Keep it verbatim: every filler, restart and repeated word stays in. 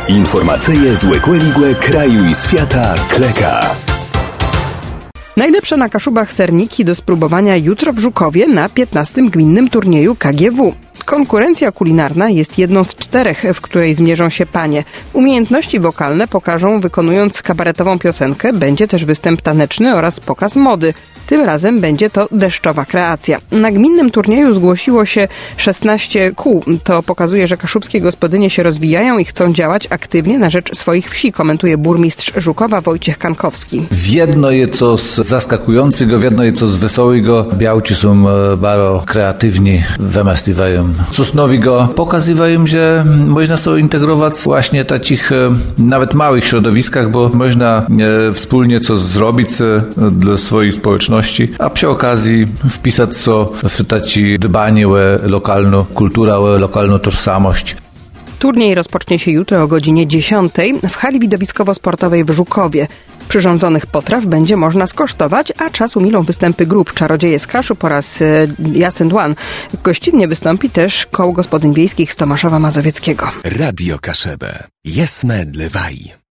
Informacje z Łekłe kraju i świata Kleka. Najlepsze na Kaszubach serniki do spróbowania jutro w Żukowie na piętnastym gminnym turnieju K G W. Konkurencja kulinarna jest jedną z czterech, w której zmierzą się panie. Umiejętności wokalne pokażą wykonując kabaretową piosenkę, będzie też występ taneczny oraz pokaz mody. Tym razem będzie to deszczowa kreacja. Na gminnym turnieju zgłosiło się szesnaście kół. To pokazuje, że kaszubskie gospodynie się rozwijają i chcą działać aktywnie na rzecz swoich wsi, komentuje burmistrz Żukowa Wojciech Kankowski. W jedno je coś zaskakującego, w jedno je coś wesołego. Białci są bardzo kreatywni, wymyślają coś nowego. Pokazują, że można sobie integrować właśnie takich nawet małych środowiskach, bo można wspólnie coś zrobić dla swojej społeczności, a przy okazji wpisać so w takie dbanie o lokalną kulturę, o lokalną tożsamość. Turniej rozpocznie się jutro o godzinie dziesiątej w hali widowiskowo-sportowej w Żukowie. Przyrządzonych potraw będzie można skosztować, a czas umilą występy grup Czarodzieje z Kaszub oraz Yes and One. Gościnnie wystąpi też koło gospodyń wiejskich z Tomaszowa Mazowieckiego. Radio Kaszebę. Jesme dlewaj.